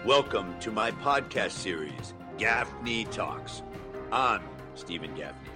Welcome to my podcast series, Gaffney Talks. I'm Stephen Gaffney.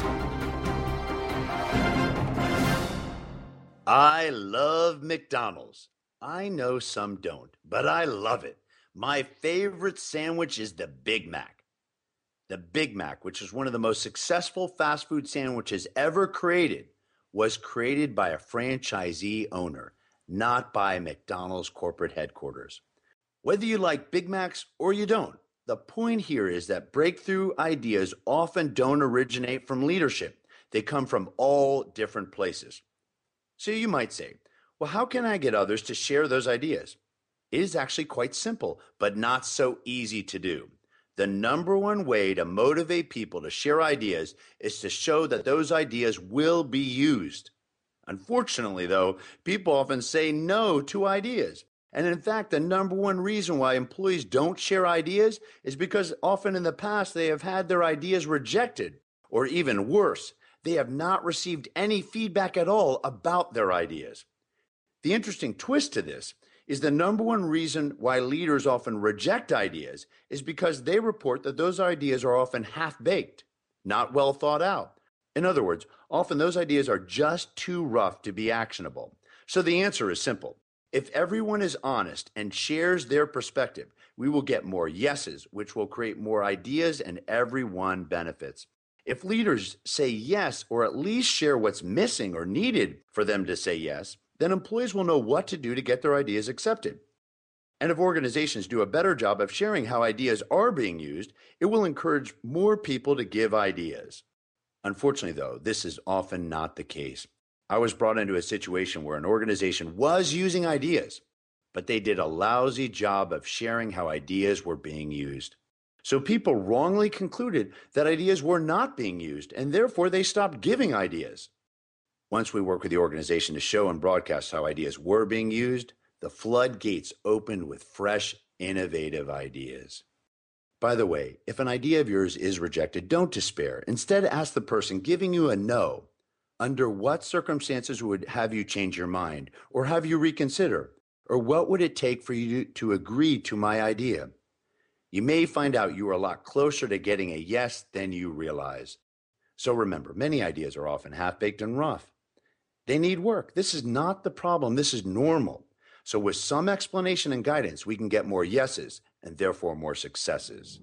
I love McDonald's. I know some don't, but I love it. My favorite sandwich is the Big Mac. The Big Mac, which is one of the most successful fast food sandwiches ever created, was created by a franchisee owner, not by McDonald's corporate headquarters. Whether you like Big Macs or you don't, the point here is that breakthrough ideas often don't originate from leadership. They come from all different places. So you might say, well, how can I get others to share those ideas? It is actually quite simple, but not so easy to do. The number one way to motivate people to share ideas is to show that those ideas will be used. Unfortunately, though, people often say no to ideas. And in fact, the number one reason why employees don't share ideas is because often in the past they have had their ideas rejected, or even worse, they have not received any feedback at all about their ideas. The interesting twist to this is the number one reason why leaders often reject ideas is because they report that those ideas are often half-baked, not well thought out. In other words, often those ideas are just too rough to be actionable. So the answer is simple. If everyone is honest and shares their perspective, we will get more yeses, which will create more ideas and everyone benefits. If leaders say yes, or at least share what's missing or needed for them to say yes, then employees will know what to do to get their ideas accepted. And if organizations do a better job of sharing how ideas are being used, it will encourage more people to give ideas. Unfortunately, though, this is often not the case. I was brought into a situation where an organization was using ideas, but they did a lousy job of sharing how ideas were being used. So people wrongly concluded that ideas were not being used, and therefore they stopped giving ideas. Once we worked with the organization to show and broadcast how ideas were being used, the floodgates opened with fresh, innovative ideas. By the way, if an idea of yours is rejected, don't despair. Instead, ask the person giving you a no, under what circumstances would have you change your mind, or have you reconsider, or what would it take for you to agree to my idea? You may find out you are a lot closer to getting a yes than you realize. So remember, many ideas are often half-baked and rough. They need work. This is not the problem. This is normal. So with some explanation and guidance, we can get more yeses and therefore more successes.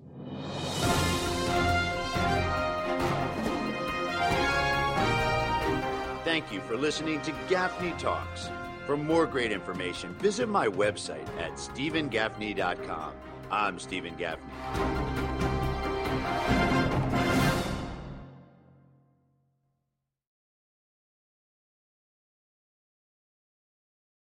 Thank you for listening to Gaffney Talks. For more great information, visit my website at stephengaffney.com. I'm Stephen Gaffney.